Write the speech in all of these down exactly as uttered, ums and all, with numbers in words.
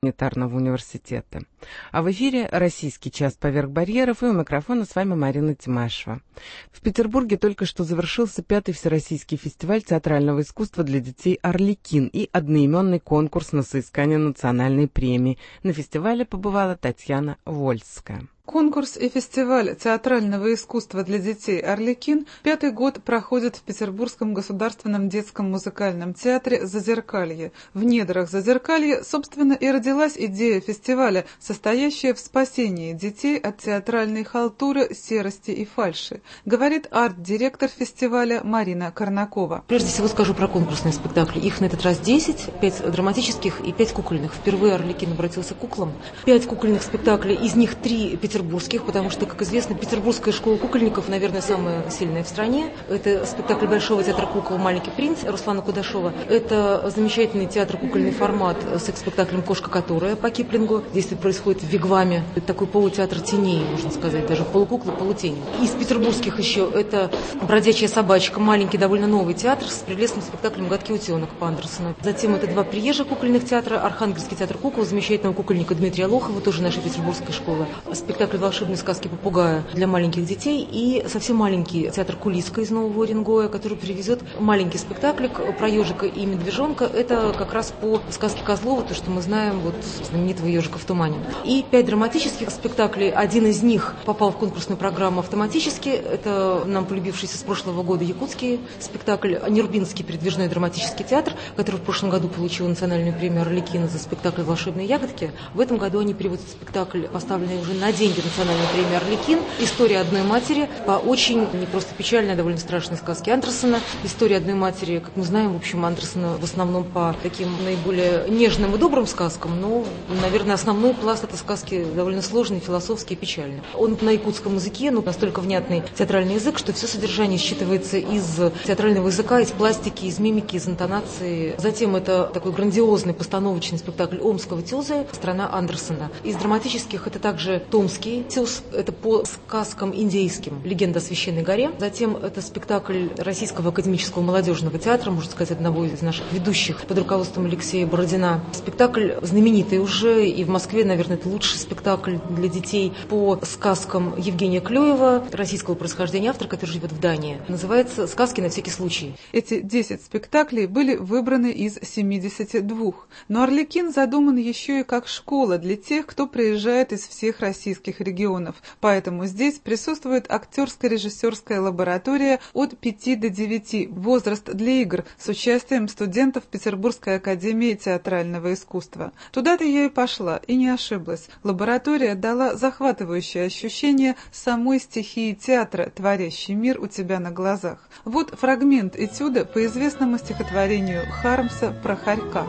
гуманитарного университета. А в эфире «Российский час поверх барьеров», и у микрофона с вами Марина Тимашева. В Петербурге только что завершился пятый Всероссийский фестиваль театрального искусства для детей «Арлекин» и одноименный конкурс на соискание национальной премии. На фестивале побывала Татьяна Вольская. Конкурс и фестиваль театрального искусства для детей «Арлекин» пятый год проходит в Петербургском государственном детском музыкальном театре «Зазеркалье». В недрах «Зазеркалья», собственно, и родилась идея фестиваля, состоящая в спасении детей от театральной халтуры, серости и фальши, говорит арт-директор фестиваля Марина Корнакова. Прежде всего скажу про конкурсные спектакли. Их на этот раз десять, пять драматических и пять кукольных. Впервые «Арлекин» обратился к куклам. Пять кукольных спектаклей, из них три петербургских. Петербургских, потому что, как известно, Петербургская школа кукольников, наверное, самая сильная в стране. Это спектакль Большого театра кукол «Маленький принц» Руслана Кудашова. Это замечательный театр кукольный формат с спектаклем «Кошка, которая» по Киплингу. Действие происходит в Вигваме. Это такой полутеатр теней, можно сказать, даже полукуклы, полутени. Из петербургских еще это «Бродячая собачка», маленький, довольно новый театр с прелестным спектаклем «Гадкий утенок» по Андерсону. Затем это два приезжих кукольных театра: Архангельский театр кукол, замечательного кукольника Дмитрия Лохова, тоже наша петербургская школа. Спектакль «Волшебные сказки попугая» для маленьких детей, и совсем маленький театр «Кулиска» из Нового Уренгоя, который привезет маленький спектаклик про ежика и медвежонка. Это как раз по сказке Козлова, то, что мы знаем, вот знаменитого ежика в тумане. И пять драматических спектаклей. Один из них попал в конкурсную программу автоматически. Это нам полюбившийся с прошлого года якутский спектакль «Нерубинский передвижной драматический театр», который в прошлом году получил национальную премию «Арлекина» за спектакль «Волшебные ягодки». В этом году они переводят спектакль, поставленный уже на деньги национальной премии «Арлекин». История одной матери по очень не просто печальной, а довольно страшной сказке Андерсона. История одной матери, как мы знаем, в общем, Андерсона в основном по таким наиболее нежным и добрым сказкам, но, наверное, основной пласт этой сказки довольно сложный, философский и печальный. Он на якутском языке, ну, настолько внятный театральный язык, что все содержание считывается из театрального языка, из пластики, из мимики, из интонации. Затем это такой грандиозный постановочный спектакль Омского Тюза «Страна Андерсона». Из драматических это также Томский Тюз, это по сказкам индейским «Легенда о священной горе». Затем это спектакль Российского академического молодежного театра, можно сказать, одного из наших ведущих под руководством Алексея Бородина. Спектакль знаменитый уже, и в Москве, наверное, это лучший спектакль для детей по сказкам Евгения Клюева, российского происхождения автора, который живет в Дании. Называется «Сказки на всякий случай». Эти десять спектаклей были выбраны из семидесяти двух. Но «Арлекин» задуман еще и как школа для тех, кто приезжает из всех российских регионов. Поэтому здесь присутствует актерско-режиссерская лаборатория от пяти до девяти, возраст для игр, с участием студентов Петербургской академии театрального искусства. Туда-то я и пошла, и не ошиблась. Лаборатория дала захватывающее ощущение самой стихии театра, творящий мир у тебя на глазах. Вот фрагмент этюда по известному стихотворению Хармса про хорька.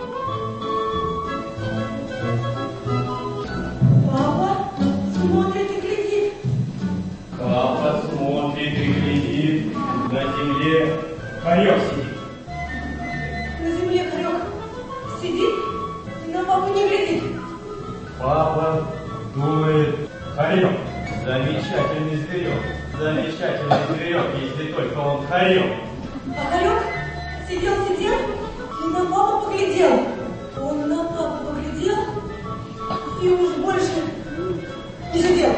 Папа смотрит и глядит. Папа смотрит и глядит. На земле хорек сидит. На земле хорек сидит и на папу не глядит. Папа думает: хорек, замечательный зверек, замечательный зверек, если только он хорек. А хорек сидел-сидел и на папу поглядел. Он на папу поглядел и уж больше не сидел.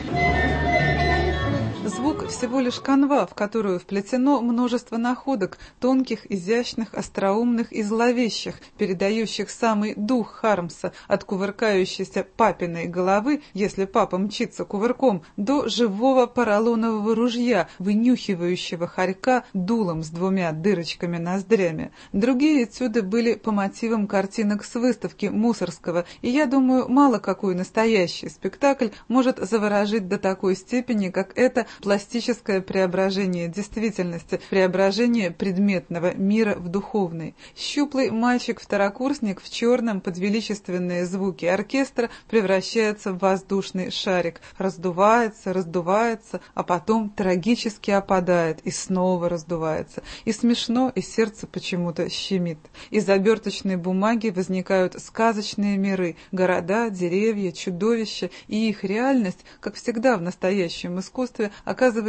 Звук всего лишь канва, в которую вплетено множество находок, тонких, изящных, остроумных и зловещих, передающих самый дух Хармса от кувыркающейся папиной головы, если папа мчится кувырком, до живого поролонового ружья, вынюхивающего хорька дулом с двумя дырочками-ноздрями. Другие этюды были по мотивам картинок с выставки Мусорского, и я думаю, мало какой настоящий спектакль может заворожить до такой степени, как это пластическое преображение действительности, преображение предметного мира в духовный. Щуплый мальчик-второкурсник в черном под величественные звуки оркестра превращается в воздушный шарик, раздувается, раздувается, а потом трагически опадает и снова раздувается. И смешно, и сердце почему-то щемит. Из оберточной бумаги возникают сказочные миры, города, деревья, чудовища, и их реальность, как всегда в настоящем искусстве, оказывается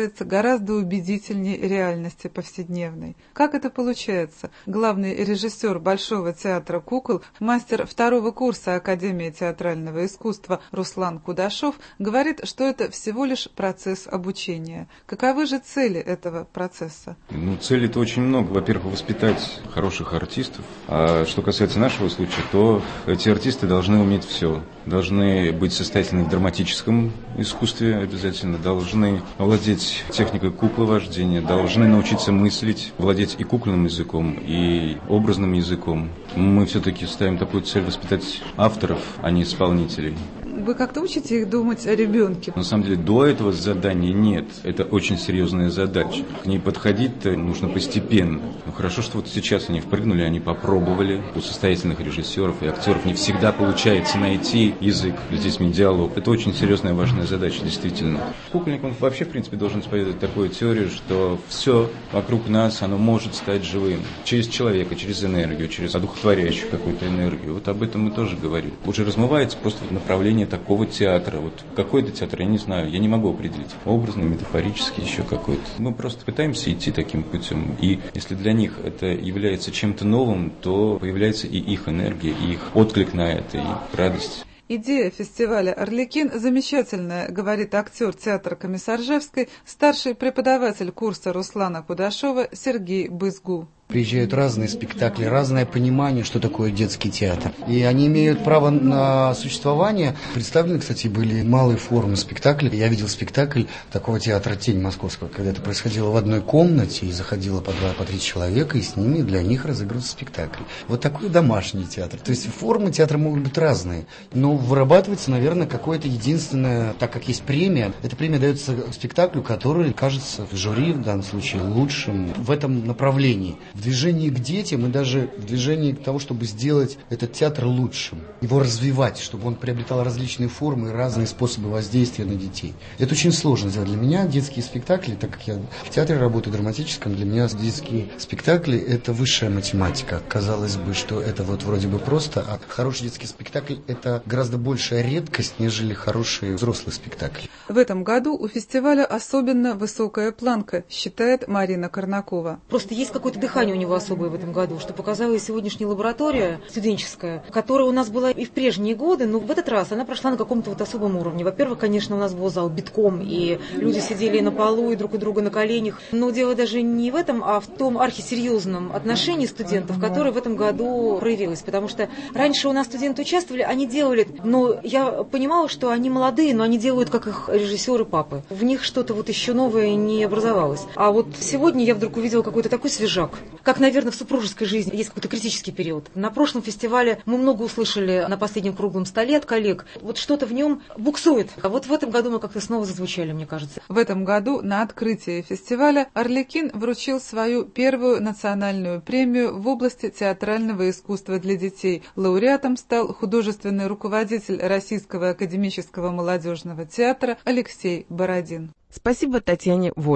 становится гораздо убедительнее реальности повседневной. Как это получается? Главный режиссер Большого театра кукол, мастер второго курса Академии театрального искусства Руслан Кудашов говорит, что это всего лишь процесс обучения. Каковы же цели этого процесса? Ну, целей-то очень много. Во-первых, воспитать хороших артистов. А что касается нашего случая, то эти артисты должны уметь все. Должны быть состоятельны в драматическом искусстве обязательно, должны владеть техникой кукловождения, должны научиться мыслить, владеть и кукольным языком, и образным языком. Мы все-таки ставим такую цель воспитать авторов, а не исполнителей. Вы как-то учите их думать о ребенке? На самом деле до этого задания нет. Это очень серьезная задача. К ней подходить-то нужно постепенно. Ну, хорошо, что вот сейчас они впрыгнули, они попробовали. У состоятельных режиссеров и актеров не всегда получается найти язык с детьми, диалог. Это очень серьезная, важная задача, действительно. Кукольник, он вообще, в принципе, должен исповедовать такую теорию, что все вокруг нас, оно может стать живым. Через человека, через энергию, через одухотворяющую какую-то энергию. Вот об этом мы тоже говорим. Уже размывается просто направление такого театра. Вот какой-то театр, я не знаю, я не могу определить. Образный, метафорический, еще какой-то. Мы просто пытаемся идти таким путем. И если для них это является чем-то новым, то появляется и их энергия, и их отклик на это, и радость. Идея фестиваля «Арлекин» замечательная, говорит актер театра Комиссаржевской, старший преподаватель курса Руслана Кудашова Сергей Бызгу. Приезжают разные спектакли, разное понимание, что такое детский театр. И они имеют право на существование. Представлены, кстати, были малые формы спектаклей. Я видел спектакль такого театра «Тень» московского, когда это происходило в одной комнате, и заходило по два, по три человека, и с ними для них разыгрывался спектакль. Вот такой домашний театр. То есть формы театра могут быть разные, но вырабатывается, наверное, какое-то единственное, так как есть премия, эта премия дается спектаклю, который кажется в жюри, в данном случае, лучшим в этом направлении. В движении к детям и даже в движении к тому, чтобы сделать этот театр лучшим, его развивать, чтобы он приобретал различные формы и разные способы воздействия на детей. Это очень сложно сделать. Для меня детские спектакли, так как я в театре работаю драматическом, для меня детские спектакли – это высшая математика. Казалось бы, что это вот вроде бы просто, а хороший детский спектакль – это гораздо большая редкость, нежели хороший взрослый спектакль. В этом году у фестиваля особенно высокая планка, считает Марина Корнакова. Просто есть какое-то дыхание у него особое в этом году, что показала и сегодняшняя лаборатория студенческая, которая у нас была и в прежние годы, но в этот раз она прошла на каком-то вот особом уровне. Во-первых, конечно, у нас был зал битком, и люди сидели на полу и друг у друга на коленях. Но дело даже не в этом, а в том архисерьезном отношении студентов, которое в этом году проявилось. Потому что раньше у нас студенты участвовали, они делали, но я понимала, что они молодые, но они делают, как их режиссеры папы. В них что-то вот еще новое не образовалось. А вот сегодня я вдруг увидела какой-то такой свежак. Как, наверное, в супружеской жизни есть какой-то критический период. На прошлом фестивале мы много услышали на последнем круглом столе от коллег. Вот что-то в нем буксует. А вот в этом году мы как-то снова зазвучали, мне кажется. В этом году на открытии фестиваля «Арлекин» вручил свою первую национальную премию в области театрального искусства для детей. Лауреатом стал художественный руководитель Российского академического молодежного театра Алексей Бородин. Спасибо Татьяне Воль.